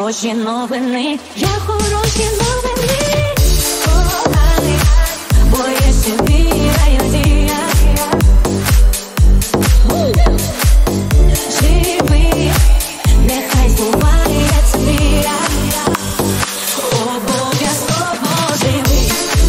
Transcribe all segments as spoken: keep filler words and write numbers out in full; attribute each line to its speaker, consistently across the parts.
Speaker 1: хороші новини, я хороші новини, коханий, бо я ще віраю, дія. Живи, нехай збувається мрія, обов'язково живи.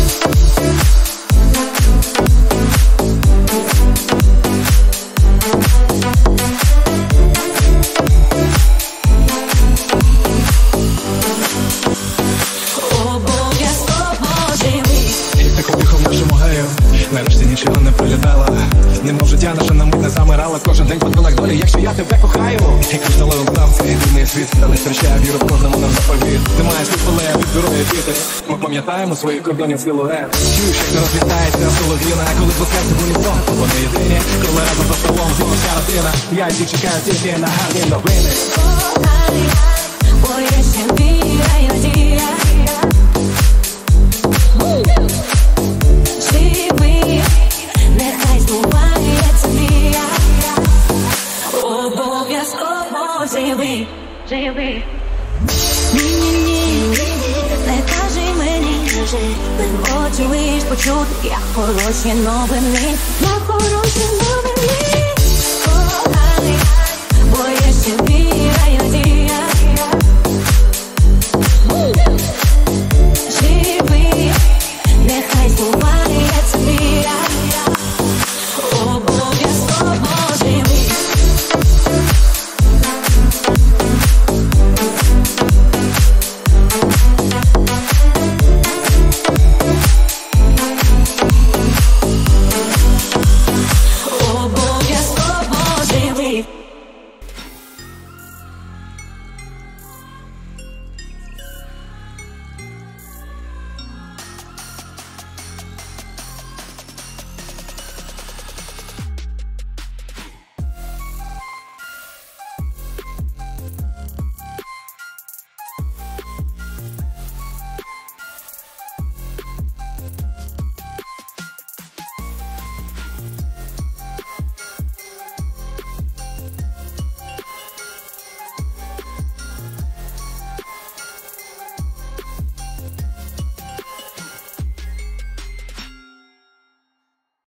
Speaker 2: Нарешті нічого не прилітало. Немов життя наша на мить не замирала. Кожен день по долах долі, якщо я тебе кохаю. І кришталевим став цей дивний світ. Та не втрачає віру в кожному нам заповіт. Ти маєш відполе, відбирає вітер. Ми пам'ятаємо своїх кордонів силует. Чуєш, як не розлітається солов'їна, коли пускається в унісон. Вони єдині, коли разом за столом з'їмося родина. Я всіх чекаю тільки на гарні новини.
Speaker 1: Коханий, бо я ще віраю, дія. Живи, нехай збувається мрія, обов'язково живи, живи. Ні-ні-ні, не кажи мені, не хочу лиш почути, я хороші новини, я хороші новини, коханий, бо я ще віраю, дія. Живи, нехай збувається.